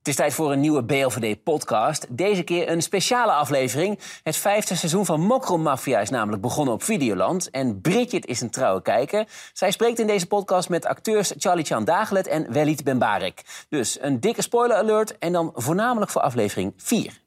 Het is tijd voor een nieuwe BLVD-podcast. Deze keer een speciale aflevering. Het 5e seizoen van Mokromafia is namelijk begonnen op Videoland. En Bridget is een trouwe kijker. Zij spreekt in deze podcast met acteurs Charlie-Chan Dagelet en Walid Benbarek. Dus een dikke spoiler alert en dan voornamelijk voor aflevering 4.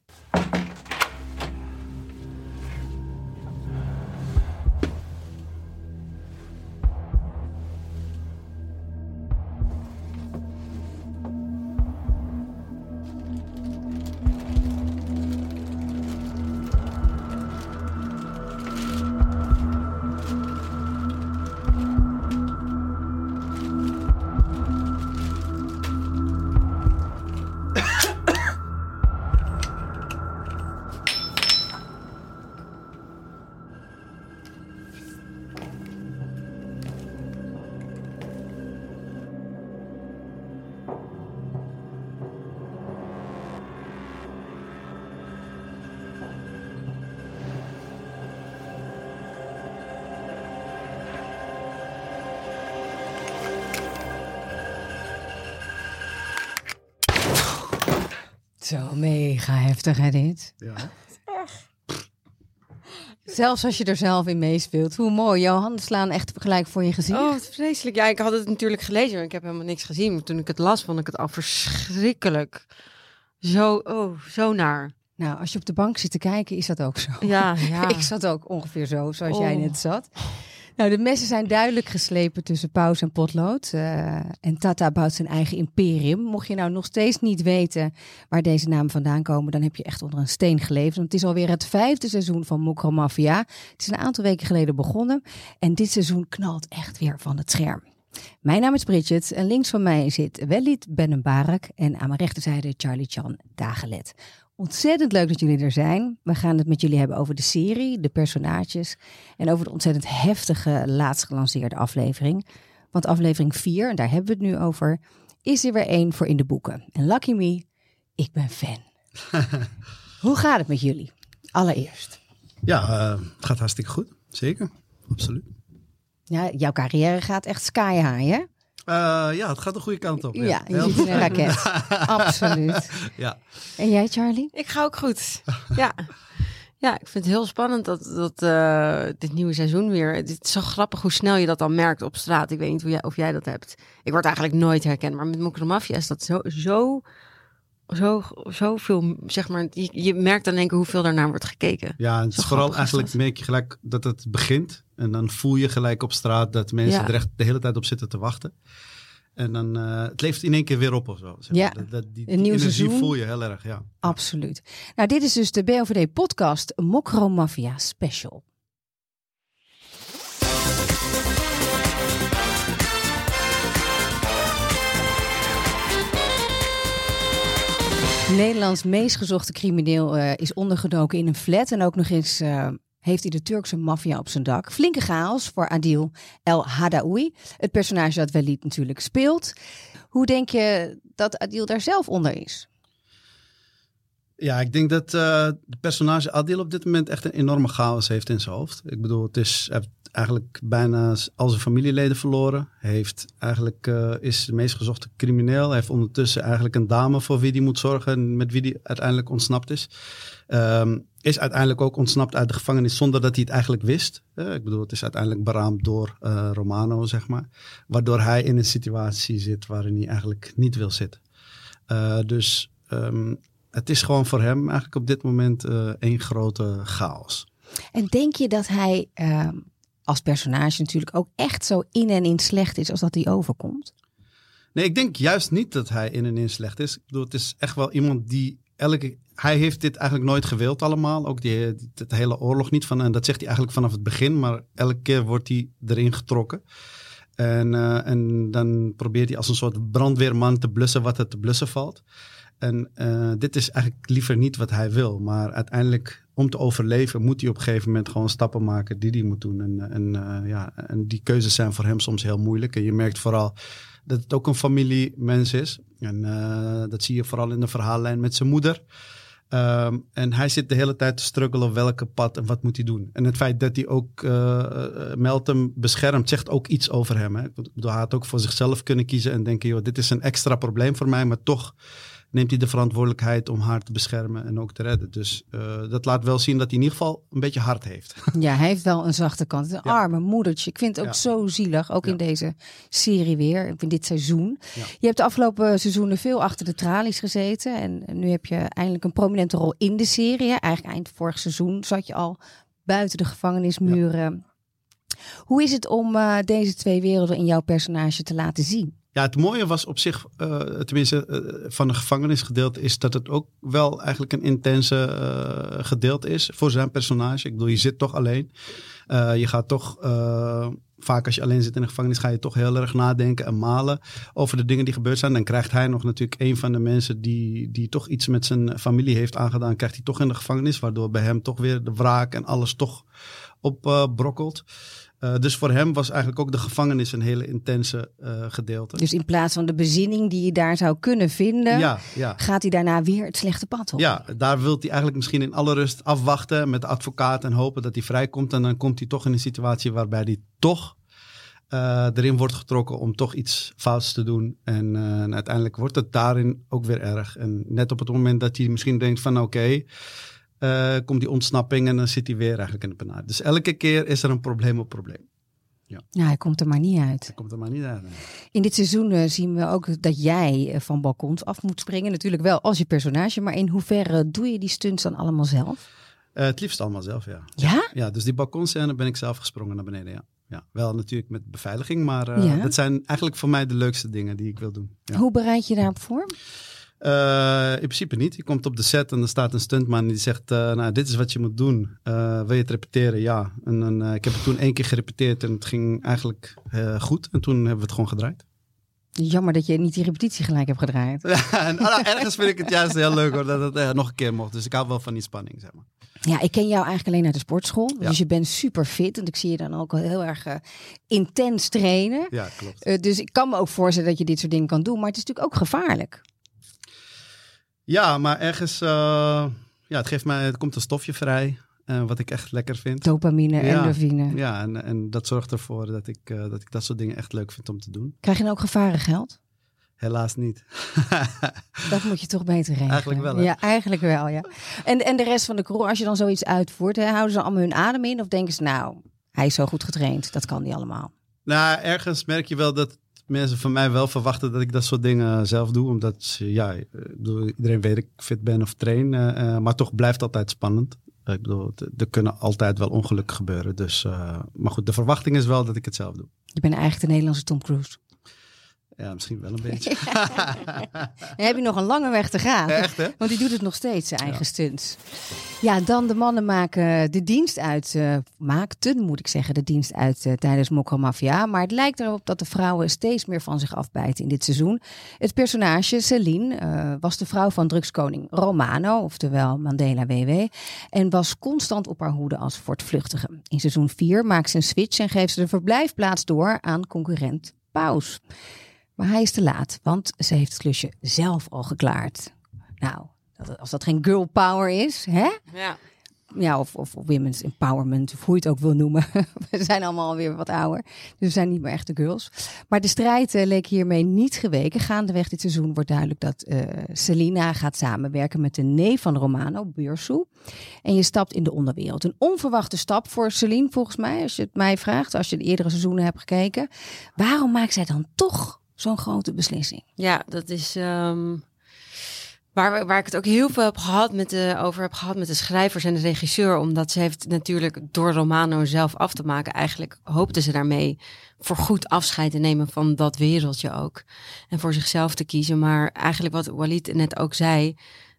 Zo mega heftig, hè, dit? Ja. Zelfs als je er zelf in meespeelt. Hoe mooi. Jouw handen slaan echt gelijk voor je gezicht. Oh, wat vreselijk. Ja, ik had het natuurlijk gelezen, maar ik heb helemaal niks gezien. Maar toen ik het las, vond ik het al verschrikkelijk. Zo naar. Nou, als je op de bank zit te kijken, is dat ook zo. Ja. Ik zat ook ongeveer zo, zoals jij net zat. Nou, de messen zijn duidelijk geslepen tussen paus en potlood. En Tata bouwt zijn eigen imperium. Mocht je nou nog steeds niet weten waar deze namen vandaan komen, dan heb je echt onder een steen geleefd. Want het is alweer het 5e seizoen van Mokromafia. Het is een aantal weken geleden begonnen. En dit seizoen knalt echt weer van het scherm. Mijn naam is Bridget en links van mij zit Walid Benbarek en aan mijn rechterzijde Charlie-Chan Dagelet. Ontzettend leuk dat jullie er zijn. We gaan het met jullie hebben over de serie, de personages en over de ontzettend heftige laatst gelanceerde aflevering. Want aflevering 4, en daar hebben we het nu over, is er weer één voor in de boeken. En lucky me, ik ben fan. Hoe gaat het met jullie? Allereerst. Ja, het gaat hartstikke goed. Zeker, absoluut. Ja, jouw carrière gaat echt sky high, hè? Ja, het gaat de goede kant op. Ja, je zit in een raket. Absoluut. Ja. En jij, Charlie? Ik ga ook goed. Ja, ik vind het heel spannend dat dit nieuwe seizoen weer. Het is zo grappig hoe snel je dat dan merkt op straat. Ik weet niet of jij dat hebt. Ik word eigenlijk nooit herkend, maar met Mokromafia is dat zo veel, zeg maar. Je merkt dan denken hoeveel daarnaar wordt gekeken. Ja, en het is vooral eigenlijk merk je gelijk dat het begint. En dan voel je gelijk op straat dat mensen er echt de hele tijd op zitten te wachten. En dan, het leeft in één keer weer op of zo. Zeg maar. Ja, die een nieuw energie seizoen. voel je heel erg, ja. Absoluut. Nou, dit is dus de BLVD-podcast Mokromafia Special. Nederlands meest gezochte crimineel is ondergedoken in een flat. En ook nog eens heeft hij de Turkse maffia op zijn dak. Flinke chaos voor Adil El Hadaoui. Het personage dat Walid natuurlijk speelt. Hoe denk je dat Adil daar zelf onder is? Ja, ik denk dat de personage Adil op dit moment echt een enorme chaos heeft in zijn hoofd. Ik bedoel, hij heeft eigenlijk bijna al zijn familieleden verloren. Hij is de meest gezochte crimineel. Hij heeft ondertussen eigenlijk een dame voor wie hij moet zorgen, met wie hij uiteindelijk ontsnapt is. Is uiteindelijk ook ontsnapt uit de gevangenis zonder dat hij het eigenlijk wist. Ik bedoel, het is uiteindelijk beraamd door Romano, zeg maar. Waardoor hij in een situatie zit waarin hij eigenlijk niet wil zitten. Het is gewoon voor hem eigenlijk op dit moment één grote chaos. En denk je dat hij als personage natuurlijk ook echt zo in en in slecht is als dat hij overkomt? Nee, ik denk juist niet dat hij in en in slecht is. Ik bedoel, het is echt wel iemand die hij heeft dit eigenlijk nooit gewild allemaal. Ook het hele oorlog niet. En dat zegt hij eigenlijk vanaf het begin. Maar elke keer wordt hij erin getrokken. En dan probeert hij als een soort brandweerman te blussen wat er te blussen valt. En dit is eigenlijk liever niet wat hij wil. Maar uiteindelijk, om te overleven, moet hij op een gegeven moment gewoon stappen maken die hij moet doen. En die keuzes zijn voor hem soms heel moeilijk. En je merkt vooral dat het ook een familiemens is. En dat zie je vooral in de verhaallijn met zijn moeder. En hij zit de hele tijd te struggelen op welke pad en wat moet hij doen. En het feit dat hij ook Meltem beschermt, zegt ook iets over hem. Hè? Ik bedoel, hij had ook voor zichzelf kunnen kiezen en denken, joh, dit is een extra probleem voor mij, maar toch neemt hij de verantwoordelijkheid om haar te beschermen en ook te redden. Dus dat laat wel zien dat hij in ieder geval een beetje hart heeft. Ja, hij heeft wel een zachte kant. Een arme moedertje. Ik vind het ook zo zielig, ook in deze serie weer, in dit seizoen. Ja. Je hebt de afgelopen seizoenen veel achter de tralies gezeten en nu heb je eindelijk een prominente rol in de serie. Eigenlijk eind vorig seizoen zat je al buiten de gevangenismuren. Ja. Hoe is het om deze twee werelden in jouw personage te laten zien? Ja, het mooie was op zich, tenminste van de gevangenisgedeelte, is dat het ook wel eigenlijk een intense gedeelte is voor zijn personage. Ik bedoel, je zit toch alleen. Je gaat toch, vaak als je alleen zit in de gevangenis, ga je toch heel erg nadenken en malen over de dingen die gebeurd zijn. Dan krijgt hij nog natuurlijk een van de mensen die toch iets met zijn familie heeft aangedaan, krijgt hij toch in de gevangenis, waardoor bij hem toch weer de wraak en alles toch opbrokkelt. Dus voor hem was eigenlijk ook de gevangenis een hele intense gedeelte. Dus in plaats van de bezinning die je daar zou kunnen vinden, gaat hij daarna weer het slechte pad op. Ja, daar wil hij eigenlijk misschien in alle rust afwachten met de advocaat en hopen dat hij vrijkomt. En dan komt hij toch in een situatie waarbij hij toch erin wordt getrokken om toch iets fouts te doen. En uiteindelijk wordt het daarin ook weer erg. En net op het moment dat hij misschien denkt van oké, komt die ontsnapping en dan zit hij weer eigenlijk in de penarie. Dus elke keer is er een probleem op probleem. Ja, hij komt er maar niet uit. Hij komt er maar niet uit. Nee. In dit seizoen zien we ook dat jij van balkons af moet springen. Natuurlijk wel als je personage, maar in hoeverre doe je die stunts dan allemaal zelf? Het liefst allemaal zelf, ja. Ja? Ja, dus die balkonscène ben ik zelf gesprongen naar beneden, ja. Ja, wel natuurlijk met beveiliging, maar dat zijn eigenlijk voor mij de leukste dingen die ik wil doen. Ja. Hoe bereid je daarop voor? In principe niet. Je komt op de set en er staat een stuntman die zegt, nou, dit is wat je moet doen. Wil je het repeteren? Ja. En ik heb het toen 1 keer gerepeteerd en het ging eigenlijk goed. En toen hebben we het gewoon gedraaid. Jammer dat je niet die repetitie gelijk hebt gedraaid. Ja, en ergens vind ik het juist heel leuk hoor, dat het nog een keer mocht. Dus ik hou wel van die spanning, zeg maar. Ja, ik ken jou eigenlijk alleen uit de sportschool. Dus je bent super fit. En ik zie je dan ook wel heel erg intens trainen. Ja, klopt. Dus ik kan me ook voorstellen dat je dit soort dingen kan doen. Maar het is natuurlijk ook gevaarlijk. Ja, maar ergens, het komt een stofje vrij. Wat ik echt lekker vind. Dopamine, endorfine. Ja, en dat zorgt ervoor dat ik dat soort dingen echt leuk vind om te doen. Krijg je dan ook gevarengeld? Helaas niet. Dat moet je toch beter regelen. Eigenlijk wel, hè? Ja, eigenlijk wel, ja. En de rest van de crew, als je dan zoiets uitvoert, houden ze allemaal hun adem in? Of denken ze, nou, hij is zo goed getraind, dat kan niet allemaal? Nou, ergens merk je wel dat mensen van mij wel verwachten dat ik dat soort dingen zelf doe. Omdat, iedereen weet dat ik fit ben of train. Maar toch blijft het altijd spannend. Ik bedoel, er kunnen altijd wel ongelukken gebeuren. Dus, maar goed, de verwachting is wel dat ik het zelf doe. Je bent eigenlijk de Nederlandse Tom Cruise. Ja, misschien wel een beetje. Dan heb je nog een lange weg te gaan. Echt, hè? Want die doet het nog steeds, zijn eigen stunts. Ja, dan de mannen maken de dienst uit. De dienst uit tijdens Mokromafia. Maar het lijkt erop dat de vrouwen steeds meer van zich afbijten in dit seizoen. Het personage, Celine, was de vrouw van drugskoning Romano, oftewel Mandela WW. En was constant op haar hoede als voortvluchtige. In seizoen 4 maakt ze een switch en geeft ze de verblijfplaats door aan concurrent Paus. Maar hij is te laat, want ze heeft het klusje zelf al geklaard. Nou, als dat geen girl power is, hè? Ja. Ja, of women's empowerment, of hoe je het ook wil noemen. We zijn allemaal alweer wat ouder, dus we zijn niet meer echte girls. Maar de strijd leek hiermee niet geweken. Gaandeweg dit seizoen wordt duidelijk dat Selina gaat samenwerken met de neef van Romano, Bursu. En je stapt in de onderwereld. Een onverwachte stap voor Celine, volgens mij, als je het mij vraagt. Als je de eerdere seizoenen hebt gekeken. Waarom maakt zij dan toch zo'n grote beslissing? Ja, dat is waar ik het ook heel veel over heb gehad met de schrijvers en de regisseur. Omdat ze heeft natuurlijk door Romano zelf af te maken. Eigenlijk hoopte ze daarmee voor goed afscheid te nemen van dat wereldje ook. En voor zichzelf te kiezen. Maar eigenlijk wat Walid net ook zei.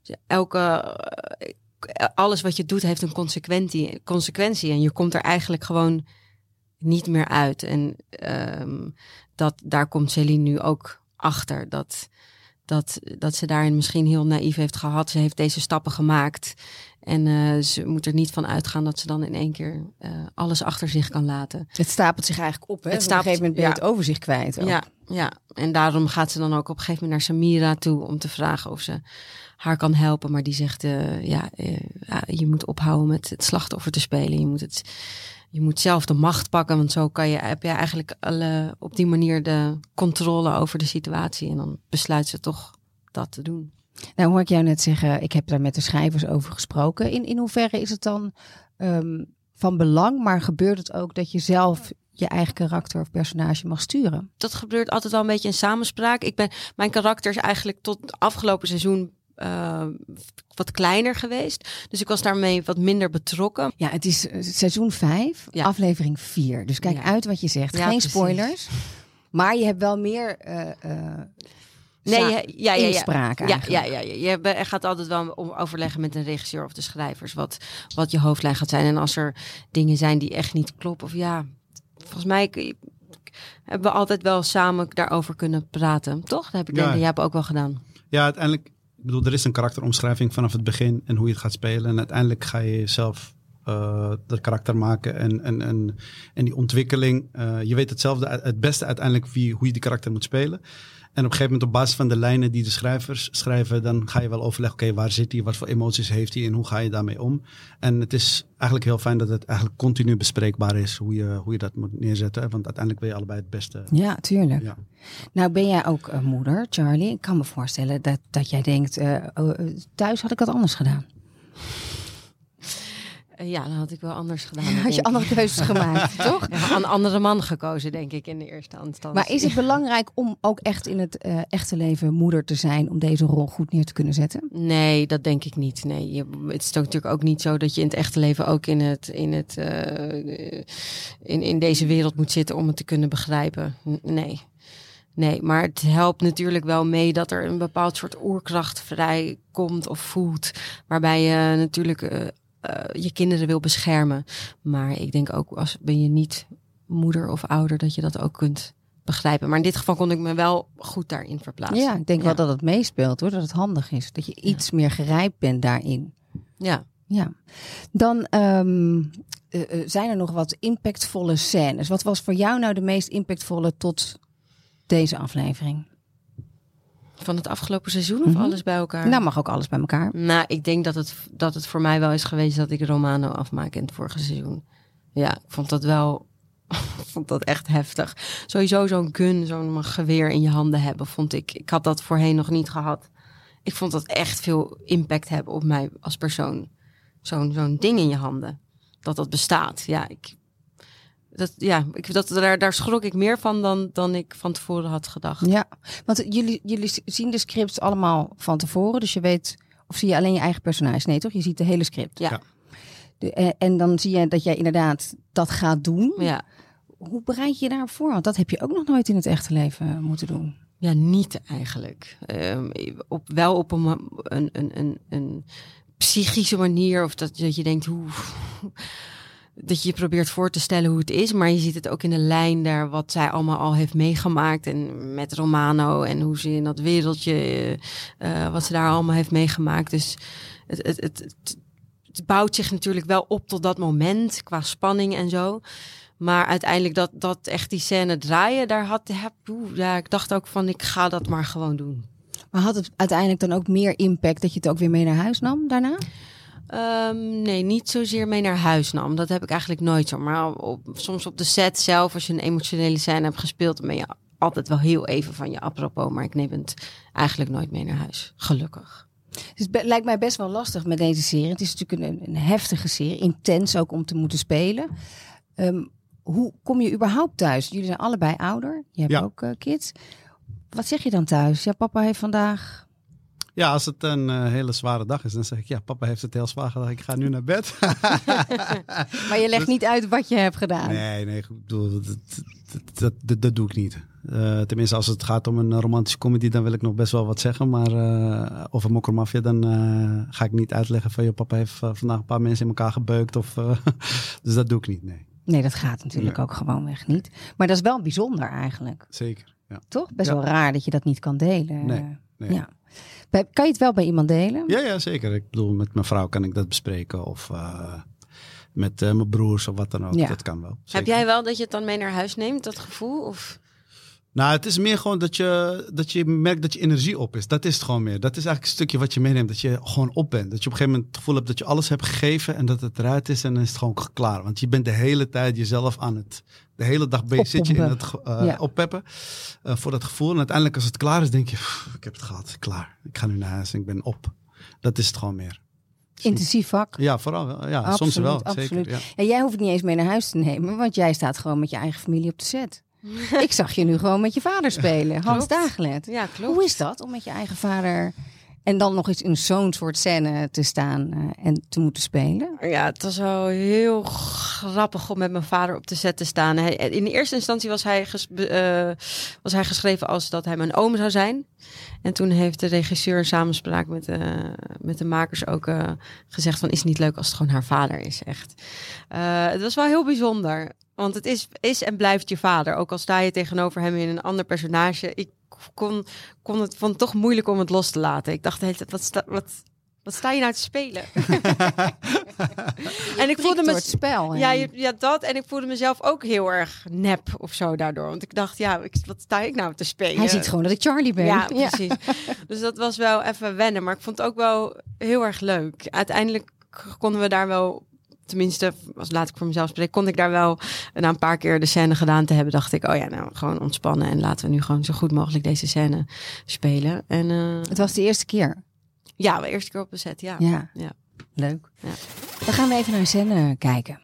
Alles wat je doet heeft een consequentie. En je komt er eigenlijk gewoon niet meer uit. En daar komt Celine nu ook achter. Dat ze daarin misschien heel naïef heeft gehad. Ze heeft deze stappen gemaakt. En ze moet er niet van uitgaan dat ze dan in één keer alles achter zich kan laten. Het stapelt zich eigenlijk op. Hè? Op een gegeven moment ben je het overzicht kwijt. Ook. Ja, en daarom gaat ze dan ook op een gegeven moment naar Samira toe om te vragen of ze haar kan helpen. Maar die zegt, je moet ophouden met het slachtoffer te spelen. Je moet zelf de macht pakken, want zo heb je eigenlijk op die manier de controle over de situatie. En dan besluit ze toch dat te doen. Nou hoor ik jou net zeggen, ik heb daar met de schrijvers over gesproken. In hoeverre is het dan van belang, maar gebeurt het ook dat je zelf je eigen karakter of personage mag sturen? Dat gebeurt altijd wel een beetje in samenspraak. Mijn karakter is eigenlijk tot afgelopen seizoen wat kleiner geweest. Dus ik was daarmee wat minder betrokken. Ja, het is seizoen 5, aflevering 4. Dus kijk uit wat je zegt. Geen precies. Spoilers. Maar je hebt wel meer inspraak eigenlijk. Je gaat altijd wel overleggen met een regisseur of de schrijvers wat je hoofdlijn gaat zijn. En als er dingen zijn die echt niet kloppen of volgens mij hebben we altijd wel samen daarover kunnen praten. Toch? Dat heb ik denk jij hebt ook wel gedaan. Ja, uiteindelijk, ik bedoel, er is een karakteromschrijving vanaf het begin en hoe je het gaat spelen. En uiteindelijk ga je zelf dat karakter maken en die ontwikkeling. Je weet het beste uiteindelijk hoe je die karakter moet spelen. En op een gegeven moment op basis van de lijnen die de schrijvers schrijven, dan ga je wel overleggen, oké, waar zit hij, wat voor emoties heeft hij en hoe ga je daarmee om? En het is eigenlijk heel fijn dat het eigenlijk continu bespreekbaar is hoe je dat moet neerzetten. Want uiteindelijk wil je allebei het beste. Ja, tuurlijk. Ja. Nou ben jij ook moeder, Charlie. Ik kan me voorstellen dat jij denkt, thuis had ik dat anders gedaan. Ja, dan had ik wel anders gedaan. Had je andere keuzes gemaakt, toch? Ja, een andere man gekozen, denk ik, in de eerste instantie. Maar is het belangrijk om ook echt in het echte leven moeder te zijn, om deze rol goed neer te kunnen zetten? Nee, dat denk ik niet. Nee, het is natuurlijk ook niet zo dat je in het echte leven ook in deze wereld moet zitten om het te kunnen begrijpen. Nee, maar het helpt natuurlijk wel mee dat er een bepaald soort oerkracht vrijkomt of voelt, waarbij je natuurlijk je kinderen wil beschermen. Maar ik denk ook, ben je niet moeder of ouder, dat je dat ook kunt begrijpen. Maar in dit geval kon ik me wel goed daarin verplaatsen. Ja, ik denk wel dat het meespeelt, hoor. Dat het handig is. Dat je iets meer gerijpt bent daarin. Ja. Dan zijn er nog wat impactvolle scènes. Wat was voor jou nou de meest impactvolle tot deze aflevering? Van het afgelopen seizoen of alles bij elkaar? Nou, mag ook alles bij elkaar. Nou, ik denk dat het voor mij wel is geweest dat ik Romano afmaak in het vorige seizoen. Ja, ik vond dat wel... vond dat echt heftig. Sowieso zo'n gun, zo'n geweer in je handen hebben, vond ik. Ik had dat voorheen nog niet gehad. Ik vond dat echt veel impact hebben op mij als persoon. Zo'n ding in je handen. Dat bestaat. Daar schrok ik meer van dan ik van tevoren had gedacht. Ja, want jullie zien de scripts allemaal van tevoren. Dus je weet, of zie je alleen je eigen personage? Nee, toch? Je ziet de hele script. Ja. En dan zie je dat jij inderdaad dat gaat doen. Ja. Hoe bereid je daarvoor? Want dat heb je ook nog nooit in het echte leven moeten doen. Ja, niet eigenlijk. Wel op een psychische manier. Of dat je denkt, dat je je probeert voor te stellen hoe het is. Maar je ziet het ook in de lijn daar wat zij allemaal al heeft meegemaakt. En met Romano en hoe ze in dat wereldje, wat ze daar allemaal heeft meegemaakt. Dus het bouwt zich natuurlijk wel op tot dat moment qua spanning en zo. Maar uiteindelijk dat echt die scène draaien, ik dacht ook van, ik ga dat maar gewoon doen. Maar had het uiteindelijk dan ook meer impact dat je het ook weer mee naar huis nam daarna? Nee, niet zozeer mee naar huis nam. Dat heb ik eigenlijk nooit zo. Maar soms op de set zelf, als je een emotionele scène hebt gespeeld, dan ben je altijd wel heel even van je apropos. Maar ik neem het eigenlijk nooit mee naar huis. Gelukkig. Dus het lijkt mij best wel lastig met deze serie. Het is natuurlijk een heftige serie. Intens ook om te moeten spelen. Hoe kom je überhaupt thuis? Jullie zijn allebei ouder. Je hebt ook kids. Wat zeg je dan thuis? Ja, papa heeft vandaag... Ja, als het een hele zware dag is, dan zeg ik, ja, papa heeft het heel zwaar gedaan. Ik ga nu naar bed. Maar je legt niet uit wat je hebt gedaan. Nee, ik bedoel, dat doe ik niet. Tenminste, als het gaat om een romantische comedy, dan wil ik nog best wel wat zeggen. Maar over Mokromafia, dan ga ik niet uitleggen van, papa heeft vandaag een paar mensen in elkaar gebeukt. Dus dat doe ik niet, nee. Nee, dat gaat natuurlijk ook gewoonweg niet. Maar dat is wel bijzonder eigenlijk. Zeker, ja. Toch? Best wel raar dat je dat niet kan delen. Nee. Ja. Kan je het wel bij iemand delen? Ja, zeker. Ik bedoel, met mijn vrouw kan ik dat bespreken. Of met mijn broers of wat dan ook. Ja. Dat kan wel. Zeker. Heb jij wel dat je het dan mee naar huis neemt, dat gevoel? Of? Nou, het is meer gewoon dat je merkt dat je energie op is. Dat is het gewoon meer. Dat is eigenlijk een stukje wat je meeneemt. Dat je gewoon op bent. Dat je op een gegeven moment het gevoel hebt dat je alles hebt gegeven en dat het eruit is en dan is het gewoon klaar. Want je bent de hele tijd jezelf de hele dag bezig zit je in het oppeppen voor dat gevoel. En uiteindelijk als het klaar is, denk je, ik heb het gehad, klaar. Ik ga nu naar huis en ik ben op. Dat is het gewoon meer. Intensief vak. Ja, vooral. Ja, absoluut, soms wel. Absoluut. Zeker, ja. En jij hoeft het niet eens mee naar huis te nemen, want jij staat gewoon met je eigen familie op de set. Ik zag je nu gewoon met je vader spelen, Hans Dagelet. Ja, klopt. Hoe is dat om met je eigen vader en dan nog eens in zo'n soort scène te staan en te moeten spelen? Ja, het was wel heel grappig om met mijn vader op de set te staan. In de eerste instantie was hij geschreven als dat hij mijn oom zou zijn. En toen heeft de regisseur in samenspraak met de makers ook gezegd van, is het niet leuk als het gewoon haar vader is, echt. Het was wel heel bijzonder. Want het is en blijft je vader. Ook al sta je tegenover hem in een ander personage. Ik vond het toch moeilijk om het los te laten. Ik dacht de hele tijd, wat sta je nou te spelen? En ik voelde me het spel. Ja, dat. En ik voelde mezelf ook heel erg nep of zo daardoor. Want ik dacht, wat sta ik nou te spelen? Hij ziet gewoon dat ik Charlie ben. Ja, precies. Dus dat was wel even wennen. Maar ik vond het ook wel heel erg leuk. Uiteindelijk konden we daar wel, tenminste, laat ik voor mezelf spreken, kon ik daar wel na een paar keer de scène gedaan te hebben, dacht ik, gewoon ontspannen en laten we nu gewoon zo goed mogelijk deze scène spelen. En het was de eerste keer? Ja, de eerste keer op de set, ja. Leuk. Ja. Dan gaan we even naar een scène kijken.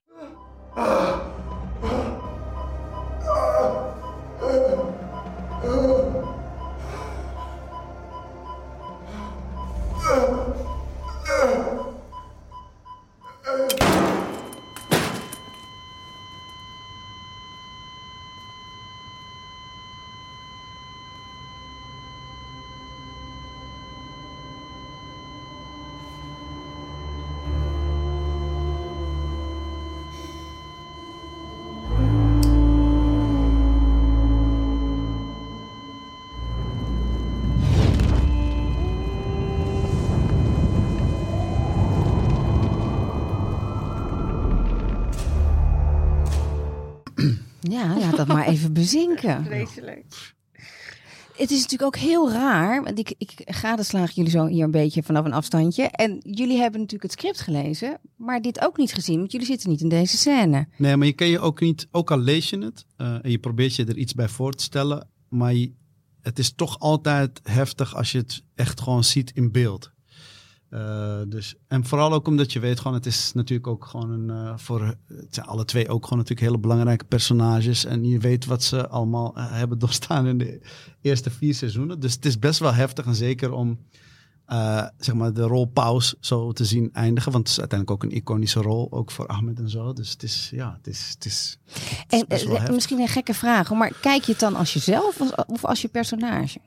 Ja, laat dat maar even bezinken. Vreselijk. Het is natuurlijk ook heel raar, want ik gadeslaag jullie zo hier een beetje vanaf een afstandje. En jullie hebben natuurlijk het script gelezen, maar dit ook niet gezien, want jullie zitten niet in deze scène. Nee, maar je kan je ook niet, ook al lees je het en je probeert je er iets bij voor te stellen, maar het is toch altijd heftig als je het echt gewoon ziet in beeld. En vooral ook omdat je weet, gewoon, het is natuurlijk ook gewoon het zijn alle twee ook gewoon natuurlijk hele belangrijke personages. En je weet wat ze allemaal hebben doorstaan in de eerste 4 seizoenen. Dus het is best wel heftig en zeker om zeg maar de rol Paus zo te zien eindigen. Want het is uiteindelijk ook een iconische rol, ook voor Ahmed en zo. Dus het is best wel heftig. Misschien een gekke vraag, maar kijk je het dan als jezelf of als je personage?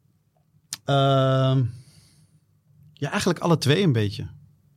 Ja, eigenlijk alle twee een beetje.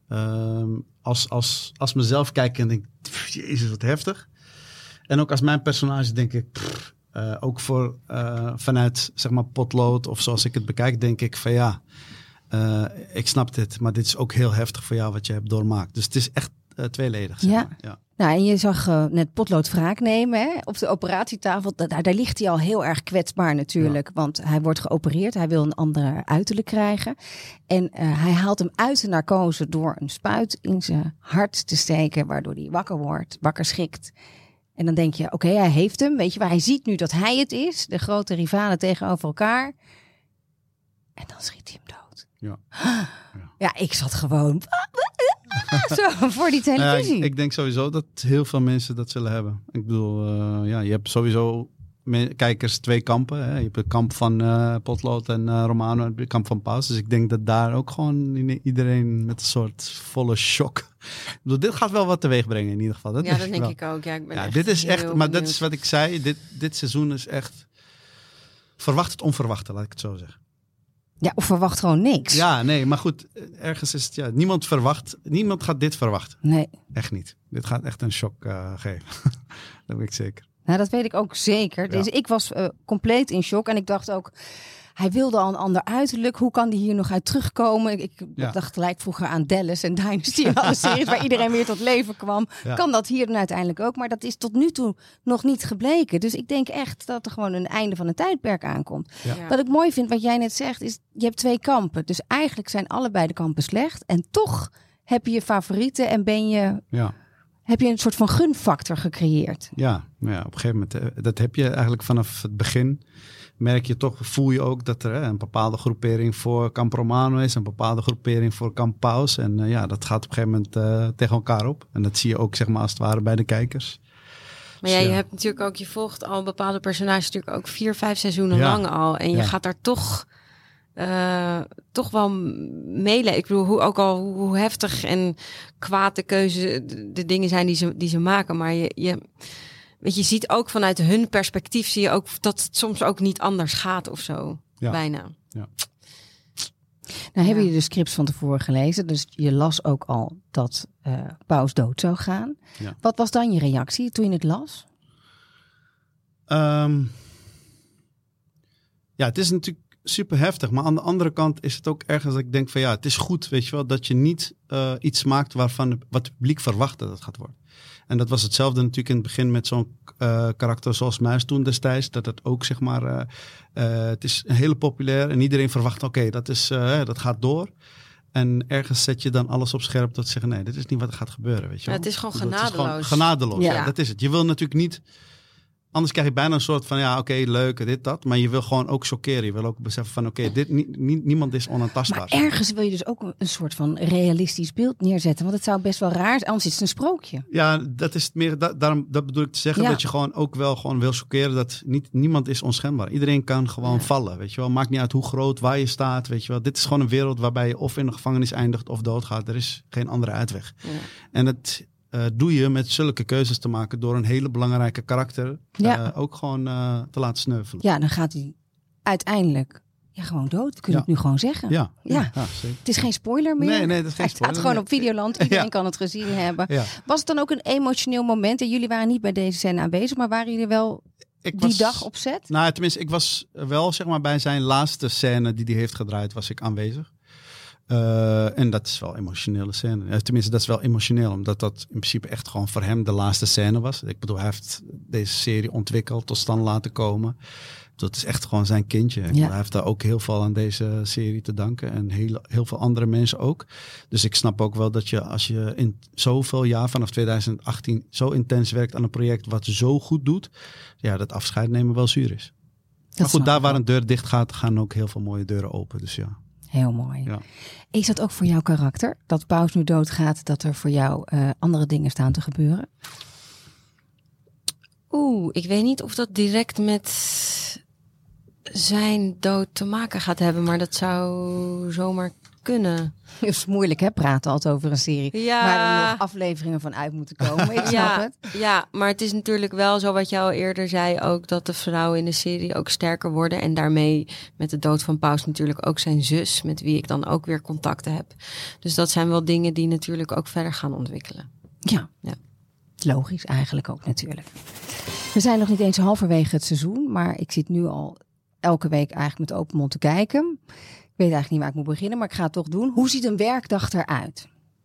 Als mezelf kijk en denk, jezus, wat heftig. En ook als mijn personage denk ik, ook vanuit zeg maar Potlood of zoals ik het bekijk, denk ik van ja, ik snap dit, maar dit is ook heel heftig voor jou wat je hebt doormaakt. Dus het is echt tweeledig. Zeg maar. Ja. Nou, en je zag net Potlood wraak nemen hè? Op de operatietafel. Daar ligt hij al heel erg kwetsbaar natuurlijk. Ja. Want hij wordt geopereerd. Hij wil een andere uiterlijk krijgen. En hij haalt hem uit de narcose door een spuit in zijn hart te steken. Waardoor hij wakker schikt. En dan denk je, oké, hij heeft hem. Weet je waar? Hij ziet nu dat hij het is. De grote rivalen tegenover elkaar. En dan schiet hij hem dood. Ja, ik zat gewoon zo voor die televisie. Ik denk sowieso dat heel veel mensen dat zullen hebben. Ik bedoel, je hebt sowieso kijkers 2 kampen. Hè. Je hebt het kamp van Potlood en Romano en het kamp van Paus. Dus ik denk dat daar ook gewoon iedereen met een soort volle shock. Ik bedoel, dit gaat wel wat teweeg brengen in ieder geval. Dat denk ik ook. Ja, ik ben echt dit is echt, maar benieuwd. dat is wat ik zei. Dit seizoen is echt verwacht het onverwachte, laat ik het zo zeggen. Ja, of verwacht gewoon niks. Ja, nee, maar goed, ergens is het, niemand gaat dit verwachten. Nee. Echt niet. Dit gaat echt een shock geven. Dat weet ik zeker. Nou, dat weet ik ook zeker. Ja. Dus ik was compleet in shock en ik dacht ook, hij wilde al een ander uiterlijk. Hoe kan die hier nog uit terugkomen? Ik dacht gelijk vroeger aan Dallas en Dynasty en alle series waar iedereen weer tot leven kwam. Ja. Kan dat hier dan uiteindelijk ook? Maar dat is tot nu toe nog niet gebleken. Dus ik denk echt dat er gewoon een einde van een tijdperk aankomt. Ja. Wat ik mooi vind, wat jij net zegt, is je hebt 2 kampen. Dus eigenlijk zijn allebei de kampen slecht. En toch heb je favorieten en heb je een soort van gunfactor gecreëerd. Ja, op een gegeven moment, dat heb je eigenlijk vanaf het begin. Merk je toch, voel je ook dat er een bepaalde groepering voor Camp Romano is, een bepaalde groepering voor Camp Paus. En dat gaat op een gegeven moment tegen elkaar op. En dat zie je ook, zeg maar, als het ware bij de kijkers. Maar je hebt natuurlijk ook, je volgt al bepaalde personages natuurlijk ook 4, 5 seizoenen lang al. En je gaat daar toch wel meeleven. Ik bedoel, hoe heftig en kwaad de keuze, de dingen zijn die ze maken. Maar je ziet ook vanuit hun perspectief, zie je ook dat het soms ook niet anders gaat of zo. Ja. Bijna. Ja. Nou, hebben jullie de scripts van tevoren gelezen? Dus je las ook al dat Paus dood zou gaan. Ja. Wat was dan je reactie toen je het las? Het is natuurlijk super heftig. Maar aan de andere kant is het ook ergens dat ik denk van het is goed, weet je wel, dat je niet iets maakt wat het publiek verwacht dat het gaat worden. En dat was hetzelfde natuurlijk in het begin met zo'n karakter zoals Muis toen destijds. Dat het ook, zeg maar, het is heel populair en iedereen verwacht, dat gaat door. En ergens zet je dan alles op scherp dat ze zeggen, nee, dit is niet wat er gaat gebeuren, weet je wel. Het is gewoon genadeloos. Het is gewoon genadeloos, ja, dat is het. Je wil natuurlijk niet. Anders krijg je bijna een soort van, leuk, dit, dat. Maar je wil gewoon ook chockeren. Je wil ook beseffen van, niemand is onaantastbaar. Maar ergens wil je dus ook een soort van realistisch beeld neerzetten. Want het zou best wel raar zijn, anders is het een sprookje. Ja, dat is het meer, dat bedoel ik te zeggen. Dat je gewoon ook wel gewoon wil chockeren. Dat niemand is onschendbaar. Iedereen kan gewoon vallen, weet je wel. Maakt niet uit hoe groot, waar je staat, weet je wel. Dit is gewoon een wereld waarbij je of in de gevangenis eindigt of doodgaat. Er is geen andere uitweg. Ja. En het doe je met zulke keuzes te maken door een hele belangrijke karakter ook gewoon te laten sneuvelen. Ja, dan gaat hij uiteindelijk gewoon dood. Kun je het nu gewoon zeggen. Ja, het is geen spoiler meer. Nee, dat is geen spoiler. Hij staat gewoon op Videoland. Iedereen kan het gezien hebben. Ja. Was het dan ook een emotioneel moment? En jullie waren niet bij deze scène aanwezig, maar waren jullie wel dag op set? Nou, tenminste, ik was wel, zeg maar, bij zijn laatste scène die hij heeft gedraaid, was ik aanwezig. En dat is wel een emotionele scène. Tenminste, dat is wel emotioneel, omdat dat in principe echt gewoon voor hem de laatste scène was. Ik bedoel, hij heeft deze serie ontwikkeld, tot stand laten komen. Dat is echt gewoon zijn kindje. Ja. Hij heeft daar ook heel veel aan deze serie te danken. En heel veel andere mensen ook. Dus ik snap ook wel dat je, als je in zoveel jaar, vanaf 2018, zo intens werkt aan een project wat zo goed doet, dat afscheid nemen wel zuur is. Maar goed, daar waar een deur dicht gaat, gaan ook heel veel mooie deuren open. Dus ja. Heel mooi. Ja. Is dat ook voor jouw karakter? Dat Paus nu doodgaat, dat er voor jou andere dingen staan te gebeuren? Ik weet niet of dat direct met zijn dood te maken gaat hebben, maar dat zou zomaar kunnen. Het is moeilijk, hè? Praten altijd over een serie waar er nog afleveringen van uit moeten komen. Ik snap het. Ja, maar het is natuurlijk wel zo wat jij al eerder zei, ook dat de vrouwen in de serie ook sterker worden. En daarmee met de dood van Paus natuurlijk ook zijn zus, met wie ik dan ook weer contacten heb. Dus dat zijn wel dingen die natuurlijk ook verder gaan ontwikkelen. Ja. Logisch eigenlijk ook natuurlijk. We zijn nog niet eens halverwege het seizoen, maar ik zit nu al elke week eigenlijk met open mond te kijken. Ik weet eigenlijk niet waar ik moet beginnen, maar ik ga het toch doen. Hoe ziet een werkdag eruit?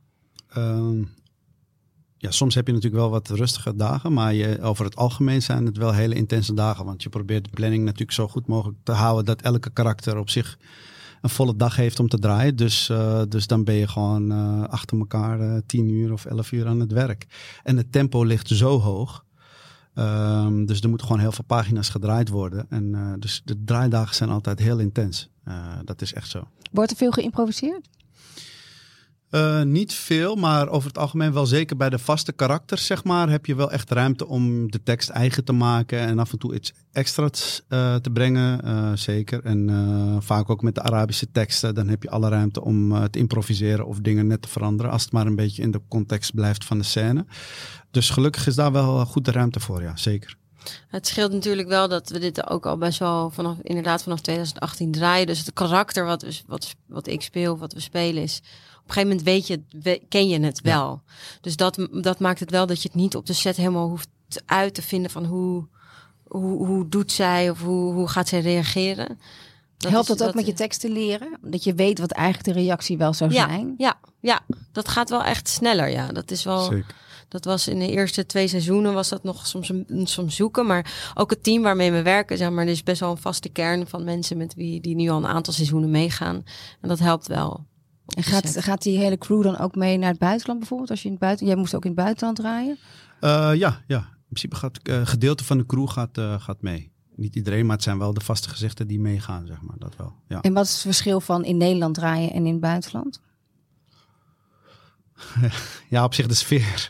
Soms heb je natuurlijk wel wat rustige dagen, maar over het algemeen zijn het wel hele intense dagen. Want je probeert de planning natuurlijk zo goed mogelijk te houden dat elke karakter op zich een volle dag heeft om te draaien. Dus dan ben je gewoon achter elkaar 10 uur of 11 uur aan het werk. En het tempo ligt zo hoog. Dus er moeten gewoon heel veel pagina's gedraaid worden. En dus de draaidagen zijn altijd heel intens. Dat is echt zo. Wordt er veel geïmproviseerd? Niet veel, maar over het algemeen wel zeker bij de vaste karakters, zeg maar, heb je wel echt ruimte om de tekst eigen te maken en af en toe iets extra's te brengen, zeker. En vaak ook met de Arabische teksten, dan heb je alle ruimte om te improviseren of dingen net te veranderen, als het maar een beetje in de context blijft van de scène. Dus gelukkig is daar wel goed de ruimte voor, ja, zeker. Het scheelt natuurlijk wel dat we dit ook al best wel vanaf 2018 draaien. Dus het karakter wat ik speel, wat we spelen is, op een gegeven moment ken je het wel. Ja. Dus dat maakt het wel dat je het niet op de set helemaal hoeft uit te vinden van hoe doet zij of hoe gaat zij reageren. Helpt dat ook met je teksten leren? Dat je weet wat eigenlijk de reactie wel zou zijn? Ja, dat gaat wel echt sneller. Ja, dat is wel. Zeker. Dat was in de eerste 2 seizoenen was dat nog soms zoeken. Maar ook het team waarmee we werken, zeg maar, er is best wel een vaste kern van mensen met wie die nu al een aantal seizoenen meegaan. En dat helpt wel. En gaat die hele crew dan ook mee naar het buitenland bijvoorbeeld? Als je in het buitenland, jij moest ook in het buitenland draaien? Ja. In principe gaat gedeelte van de crew gaat mee. Niet iedereen, maar het zijn wel de vaste gezichten die meegaan, zeg maar. Dat wel. Ja. En wat is het verschil van in Nederland draaien en in het buitenland? Ja, op zich de sfeer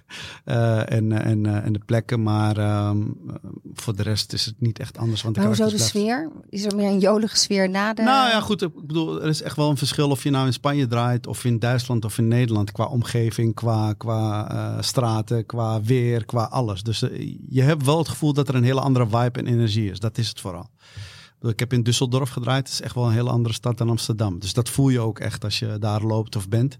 en de plekken, maar voor de rest is het niet echt anders. Want hoezo de sfeer? Is er meer een jolige sfeer na de... Nou ja, goed, ik bedoel, er is echt wel een verschil of je nou in Spanje draait of in Duitsland of in Nederland. Qua omgeving, qua straten, qua weer, qua alles. Dus je hebt wel het gevoel dat er een hele andere vibe en energie is. Dat is het vooral. Ik heb in Düsseldorf gedraaid. Het is echt wel een hele andere stad dan Amsterdam. Dus dat voel je ook echt als je daar loopt of bent.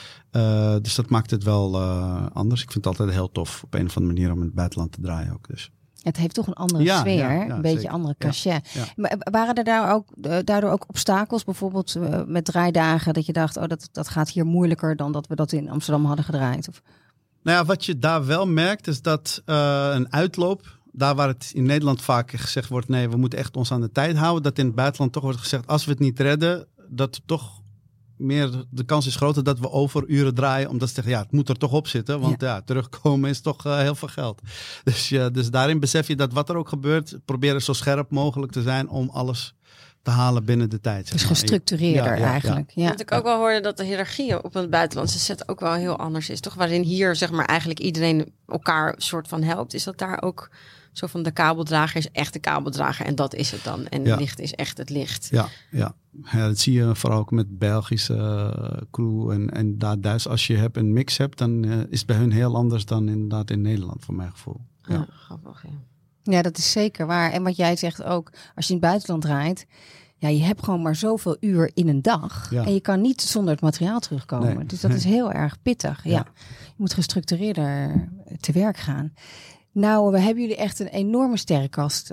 Dus dat maakt het wel anders. Ik vind het altijd heel tof op een of andere manier om in het buitenland te draaien ook. Dus. Het heeft toch een andere sfeer, een beetje zeker. Andere cachet. Ja. Maar waren er daardoor ook obstakels, bijvoorbeeld met draaidagen, dat je dacht, dat gaat hier moeilijker dan dat we dat in Amsterdam hadden gedraaid? Of? Nou ja, wat je daar wel merkt is dat een uitloop, daar waar het in Nederland vaak gezegd wordt, nee, we moeten echt ons aan de tijd houden, dat in het buitenland toch wordt gezegd, als we het niet redden, dat toch meer de kans is groter dat we overuren draaien. Omdat ze zeggen, het moet er toch op zitten. Want terugkomen is toch heel veel geld. Dus daarin besef je dat wat er ook gebeurt, proberen zo scherp mogelijk te zijn om alles te halen binnen de tijd. Dus gestructureerder eigenlijk. Ja. Wat ik ook wel hoorde dat de hiërarchie op het buitenlandse set ook wel heel anders is. Toch waarin hier zeg maar eigenlijk iedereen elkaar soort van helpt. Is dat daar ook zo van de kabeldrager is echt de kabeldrager en dat is het dan. En het licht is echt het licht. Ja, dat zie je vooral ook met Belgische crew en daar Duits. Als je een mix hebt, dan is het bij hun heel anders dan inderdaad in Nederland, voor mijn gevoel. Ja, grappig, ja, dat is zeker waar. En wat jij zegt ook, als je in het buitenland draait, je hebt gewoon maar zoveel uur in een dag. Ja. En je kan niet zonder het materiaal terugkomen. Nee, dus dat is heel erg pittig. Ja. Je moet gestructureerder te werk gaan. Nou, we hebben jullie echt een enorme sterrenkast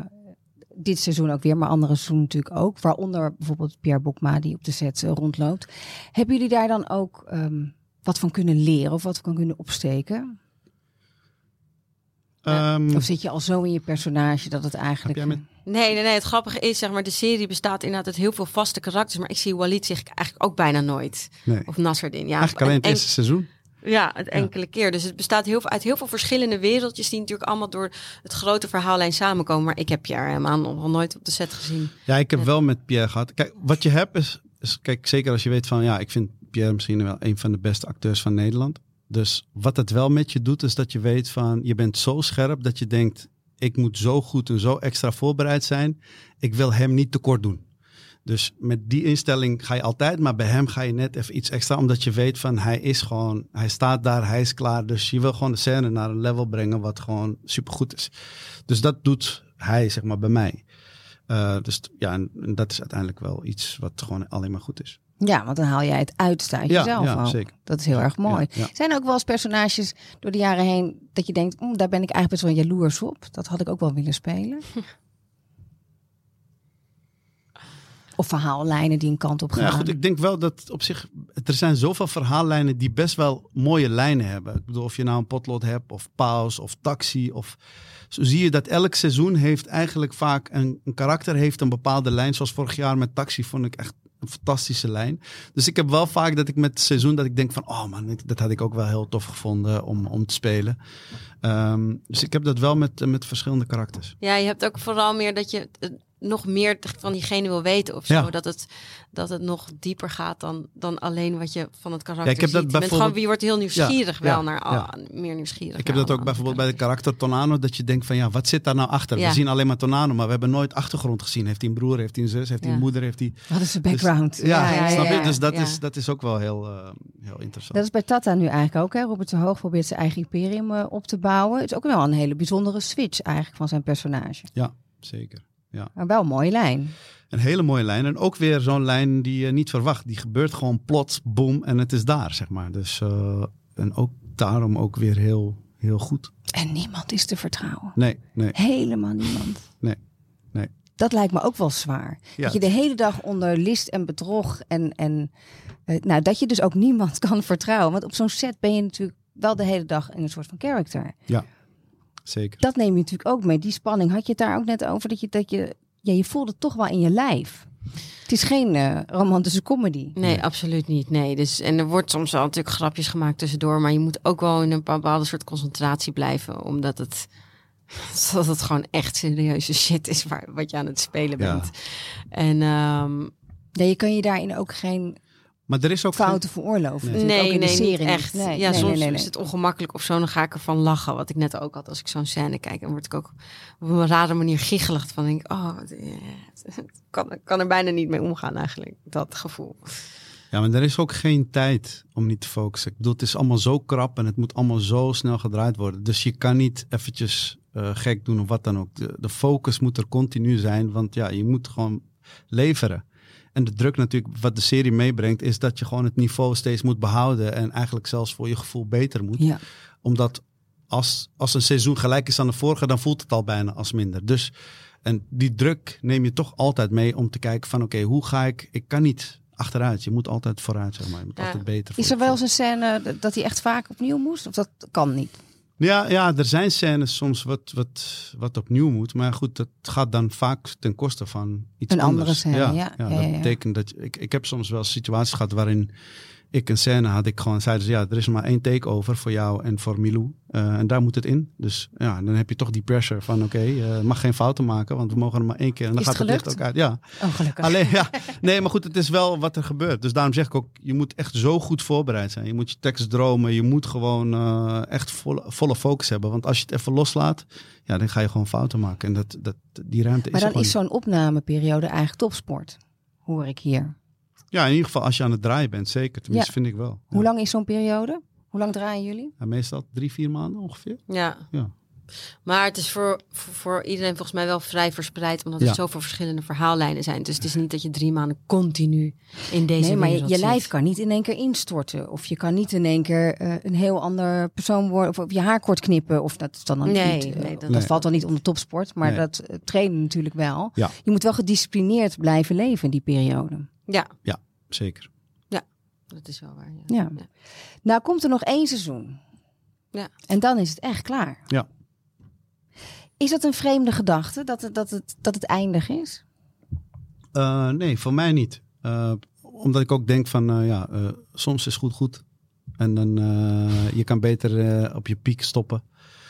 dit seizoen ook weer, maar andere seizoenen natuurlijk ook. Waaronder bijvoorbeeld Pierre Bokma die op de set rondloopt. Hebben jullie daar dan ook wat van kunnen leren of wat van kunnen opsteken? Of zit je al zo in je personage dat het eigenlijk... Nee. Het grappige is, zeg maar, de serie bestaat inderdaad uit heel veel vaste karakters. Maar ik zie Walid zich eigenlijk ook bijna nooit. Nee. Of Nasserdin. Ja, eigenlijk alleen het eerste seizoen. Ja, het enkele keer. Dus het bestaat uit heel veel verschillende wereldjes die natuurlijk allemaal door het grote verhaallijn samenkomen. Maar ik heb Pierre helemaal nog nooit op de set gezien. Ja, ik heb wel met Pierre gehad. Kijk, wat je hebt is kijk, zeker als je weet van, ik vind Pierre misschien wel een van de beste acteurs van Nederland. Dus wat het wel met je doet, is dat je weet van, je bent zo scherp dat je denkt, ik moet zo goed en zo extra voorbereid zijn. Ik wil hem niet tekort doen. Dus met die instelling ga je altijd, maar bij hem ga je net even iets extra, omdat je weet van hij staat daar, hij is klaar. Dus je wil gewoon de scène naar een level brengen wat gewoon supergoed is. Dus dat doet hij, zeg maar, bij mij. En dat is uiteindelijk wel iets wat gewoon alleen maar goed is. Ja, want dan haal jij het uiterste uit jezelf. Ja, zeker. Dat is heel erg mooi. Ja. Zijn er ook wel eens personages door de jaren heen dat je denkt, daar ben ik eigenlijk best wel jaloers op. Dat had ik ook wel willen spelen. Of verhaallijnen die een kant op gaan. Ja, goed, ik denk wel dat op zich, er zijn zoveel verhaallijnen die best wel mooie lijnen hebben. Ik bedoel, of je nou een Potlot hebt, of Paus, of Taxi, of zo zie je dat elk seizoen heeft eigenlijk vaak een karakter heeft een bepaalde lijn. Zoals vorig jaar met Taxi vond ik echt een fantastische lijn. Dus ik heb wel vaak dat ik met het seizoen dat ik denk van, oh man, dat had ik ook wel heel tof gevonden om te spelen. Dus ik heb dat wel met verschillende karakters. Ja, je hebt ook vooral meer dat je nog meer van diegene wil weten of zo. Ja. Dat het nog dieper gaat dan alleen wat je van het karakter ziet. Je bent gewoon, wie wordt heel nieuwsgierig naar meer nieuwsgierig. Ik heb dat ook bijvoorbeeld bij de karakter Tonano, dat je denkt van wat zit daar nou achter? Ja. We zien alleen maar Tonano, maar we hebben nooit achtergrond gezien. Heeft hij een broer, heeft hij een zus, heeft hij een moeder, heeft hij... Wat is de background? Dus, snap je? Dus dat is ook wel heel interessant. Dat is bij Tata nu eigenlijk ook. Hè? Robert de Hoog probeert zijn eigen imperium op te bouwen. Het is ook wel een hele bijzondere switch eigenlijk van zijn personage. Ja, zeker. Ja. Maar wel een mooie lijn. Een hele mooie lijn. En ook weer zo'n lijn die je niet verwacht. Die gebeurt gewoon plots, boom, en het is daar, zeg maar. Dus, en ook daarom ook weer heel, heel goed. En niemand is te vertrouwen. Nee. Helemaal niemand. Nee. dat lijkt me ook wel zwaar. Ja. Dat je de hele dag onder list en bedrog en dat je dus ook niemand kan vertrouwen. Want op zo'n set ben je natuurlijk wel de hele dag in een soort van character. Ja, zeker. Dat neem je natuurlijk ook mee. Die spanning, had je het daar ook net over, je voelt het toch wel in je lijf. Het is geen romantische comedy. Nee, absoluut niet. Nee. Dus, en er wordt soms wel natuurlijk grapjes gemaakt tussendoor, maar je moet ook wel in een bepaalde soort concentratie blijven, omdat het gewoon echt serieuze shit is wat je aan het spelen bent. En je kan je daarin ook geen maar er is ook fouten veroorloven. Nee, niet echt. Nee, soms is het ongemakkelijk of zo, dan ga ik ervan lachen. Wat ik net ook had als ik zo'n scène kijk. Dan word ik ook op een rare manier giechelig van. Denk kan er bijna niet mee omgaan eigenlijk, dat gevoel. Ja, maar er is ook geen tijd om niet te focussen. Ik bedoel, het is allemaal zo krap en het moet allemaal zo snel gedraaid worden. Dus je kan niet eventjes gek doen of wat dan ook. De focus moet er continu zijn, want ja, je moet gewoon leveren. En de druk natuurlijk, wat de serie meebrengt, is dat je gewoon het niveau steeds moet behouden en eigenlijk zelfs voor je gevoel beter moet. Ja. Omdat als een seizoen gelijk is aan de vorige, dan voelt het al bijna als minder. Dus, en die druk neem je toch altijd mee om te kijken van oké, hoe ga ik kan niet achteruit. Je moet altijd vooruit, zeg maar. Je moet altijd beter. Is er wel eens een scène dat hij echt vaak opnieuw moest? Of dat kan niet? Ja, er zijn scènes soms wat opnieuw moet. Maar goed, dat gaat dan vaak ten koste van iets een anders. Andere scène, ja. Dat betekent dat ik heb soms wel situaties gehad waarin ik een scène had. Ik gewoon zeiden ze, ja, er is maar 1 take over voor jou en voor Milou. En daar moet het in. Dus ja, dan heb je toch die pressure van oké, je mag geen fouten maken, want we mogen er maar 1 keer. En dan gaat het licht ook uit. Ja. Oh, gelukkig. Alleen, ja. Nee, maar goed, het is wel wat er gebeurt. Dus daarom zeg ik ook, je moet echt zo goed voorbereid zijn. Je moet je tekst dromen. Je moet gewoon echt volle focus hebben. Want als je het even loslaat, ja, dan ga je gewoon fouten maken. En die ruimte maar is dan is zo'n opnameperiode eigenlijk topsport, hoor ik hier. Ja, in ieder geval als je aan het draaien bent, zeker. Tenminste, vind ik wel. Ja. Hoe lang is zo'n periode? Hoe lang draaien jullie? Ja, meestal 3-4 maanden ongeveer. Ja. Maar het is voor iedereen volgens mij wel vrij verspreid, omdat er zoveel verschillende verhaallijnen zijn. Dus het is niet dat je 3 maanden continu in deze Nee, maar wereld je zit. lijf kan niet in één keer instorten. Of je kan niet in één keer een heel ander persoon worden. Of op je haar kort knippen. Of dat is dan niet. Dat valt dan niet onder topsport. Maar dat trainen natuurlijk wel. Ja. Je moet wel gedisciplineerd blijven leven in die periode. Ja, zeker. Ja, dat is wel waar. Ja. Nou komt er nog 1 seizoen. Ja. En dan is het echt klaar. Ja. Is dat een vreemde gedachte, dat het eindig is? Nee, voor mij niet. Omdat ik ook denk van, soms is goed. En dan je kan beter op je piek stoppen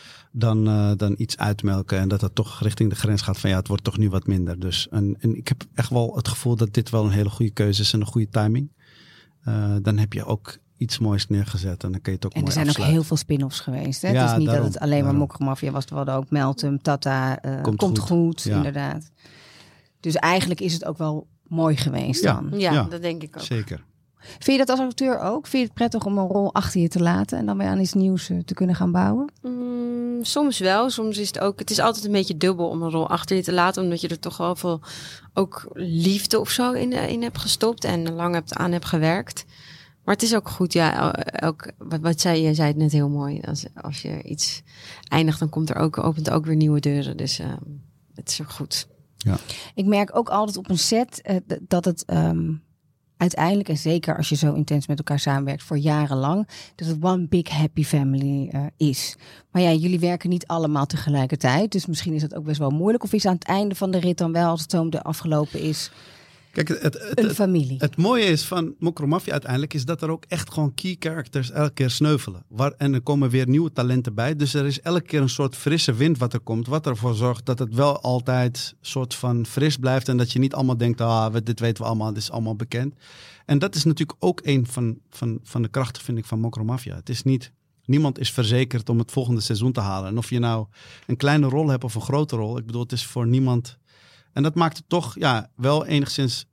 dan iets uitmelken. En dat het toch richting de grens gaat van, het wordt toch nu wat minder. Dus, en ik heb echt wel het gevoel dat dit wel een hele goede keuze is en een goede timing. Dan heb je ook iets moois neergezet en dan kun je het ook mooi afsluiten. En er zijn ook heel veel spin-offs geweest. Hè? Het is niet dat het alleen maar Mokromafia was. We hadden ook Meltem, Tata, Komt goed, inderdaad. Dus eigenlijk is het ook wel mooi geweest dan. Ja, dat denk ik ook. Zeker. Vind je dat als acteur ook? Vind je het prettig om een rol achter je te laten en dan weer aan iets nieuws te kunnen gaan bouwen? Soms wel. Soms is het ook. Het is altijd een beetje dubbel om een rol achter je te laten, omdat je er toch wel veel ook liefde of zo in hebt gestopt en lang aan hebt gewerkt. Maar het is ook goed, wat je zei het net heel mooi. Als je iets eindigt, dan opent er ook weer nieuwe deuren. Dus het is ook goed. Ja. Ik merk ook altijd op een set dat het uiteindelijk, en zeker als je zo intens met elkaar samenwerkt voor jarenlang, dat het one big happy family is. Maar ja, jullie werken niet allemaal tegelijkertijd. Dus misschien is dat ook best wel moeilijk. Of is aan het einde van de rit dan wel, als het zo afgelopen is, kijk, een familie? Het mooie is van Mokromafia uiteindelijk is dat er ook echt gewoon key characters elke keer sneuvelen. En er komen weer nieuwe talenten bij. Dus er is elke keer een soort frisse wind wat er komt. Wat ervoor zorgt dat het wel altijd soort van fris blijft. En dat je niet allemaal denkt, dit weten we allemaal, dit is allemaal bekend. En dat is natuurlijk ook een van de krachten, vind ik, van Mokromafia. Het is niet, niemand is verzekerd om het volgende seizoen te halen. En of je nou een kleine rol hebt of een grote rol. Ik bedoel, het is voor niemand. En dat maakt het toch wel enigszins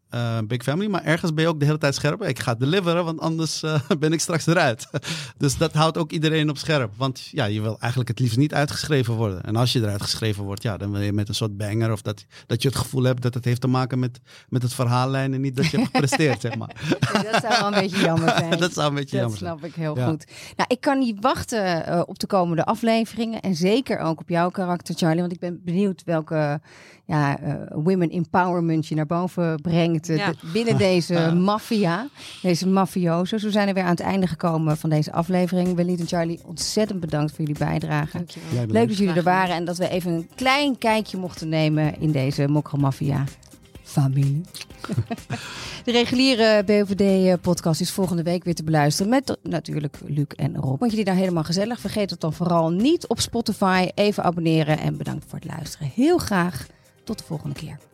big family. Maar ergens ben je ook de hele tijd scherp. Ik ga deliveren, want anders ben ik straks eruit. Dus dat houdt ook iedereen op scherp. Want ja, je wil eigenlijk het liefst niet uitgeschreven worden. En als je eruit geschreven wordt, ja, dan wil je met een soort banger. Of dat je het gevoel hebt dat het heeft te maken met het verhaallijn. En niet dat je hebt gepresteerd, zeg maar. Dat zou wel een beetje jammer zijn. Dat zou een beetje jammer zijn. Dat snap ik heel goed. Nou, ik kan niet wachten op de komende afleveringen. En zeker ook op jouw karakter, Charlie. Want ik ben benieuwd welke women empowerment je naar boven brengt binnen deze maffia. Deze mafioso's. We zijn er weer aan het einde gekomen van deze aflevering. Walid en Charlie, ontzettend bedankt voor jullie bijdrage. Dankjewel. Leuk dat jullie er waren en dat we even een klein kijkje mochten nemen in deze Mokromafia familie. De reguliere BOVD-podcast is volgende week weer te beluisteren met natuurlijk Luc en Rob. Vond je die nou helemaal gezellig? Vergeet het dan vooral niet op Spotify. Even abonneren en bedankt voor het luisteren. Heel graag tot de volgende keer.